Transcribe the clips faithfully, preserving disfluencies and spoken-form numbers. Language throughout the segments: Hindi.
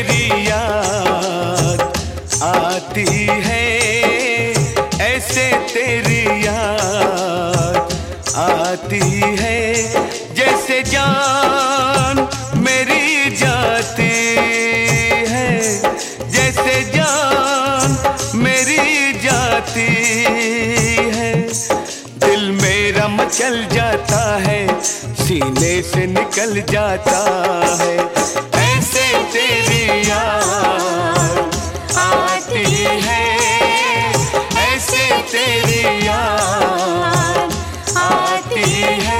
तेरी याद आती है, ऐसे तेरी याद आती है, जैसे जान मेरी जाती है, जैसे जान मेरी जाती है। दिल मेरा मचल जाता है, सीने से निकल जाता है, ऐसे तेरी याद आती है, ऐसे तेरी याद आती है।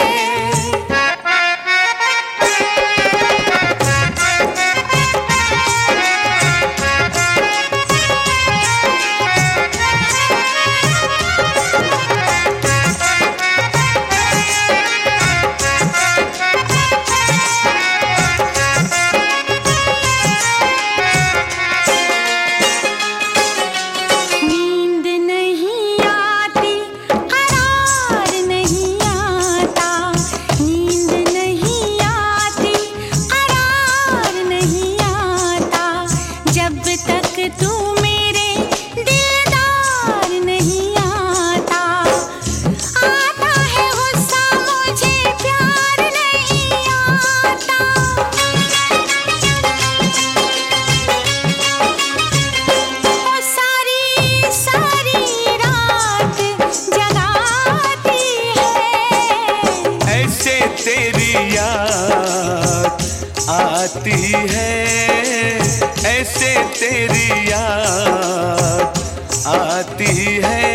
आती है, ऐसे तेरी याद आती है।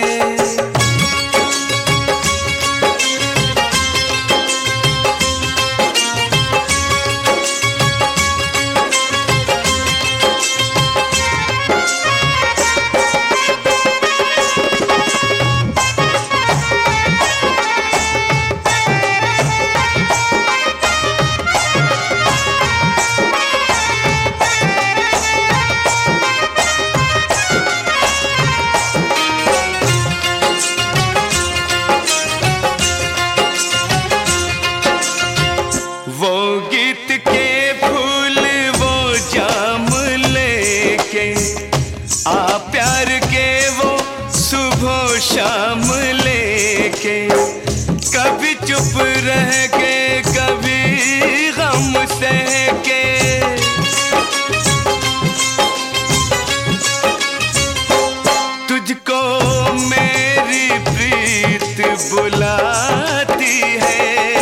वो गीत के फूल वो जाम लेके आ, प्यार के वो सुबह शाम लेके, कभी चुप रह के कभी गम सह के, तुझको मेरी प्रीत बुलाती है,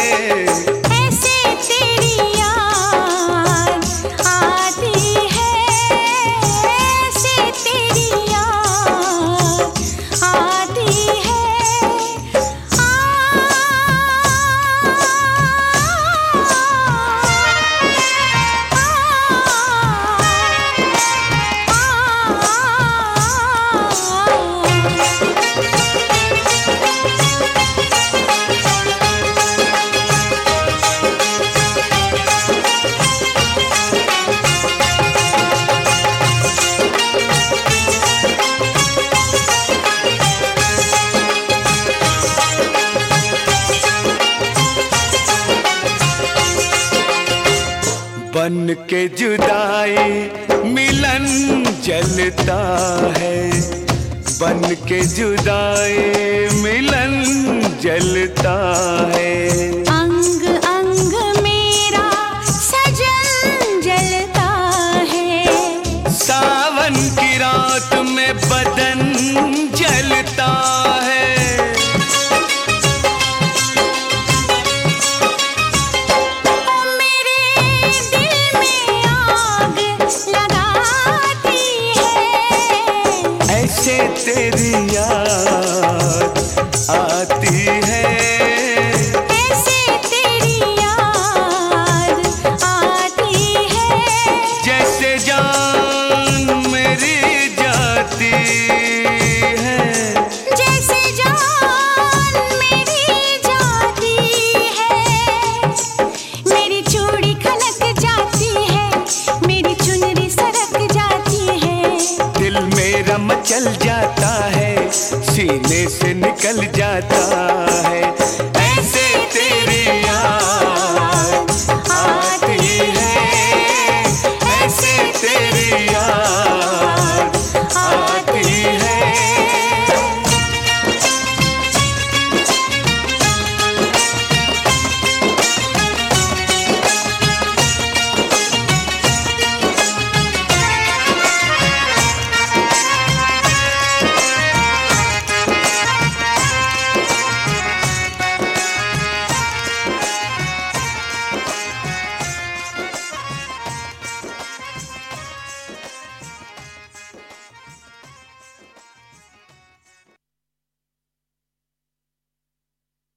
बन के जुदाई मिलन जलता है, बन के जुदाई मिलन जलता है, अंग अंग मेरा सजन जलता है, सावन की रात में बदन जलता है, ऐसे तेरी याद आती है, ऐसे तेरी याद आती है, जैसे जान मेरी जाती है, जैसे जान मेरी जाती है, मेरी चूड़ी खनक जाती है, मेरी चुनरी सरक जाती है, दिल मेरा मचल जाता है, सीने से निकल जाता है।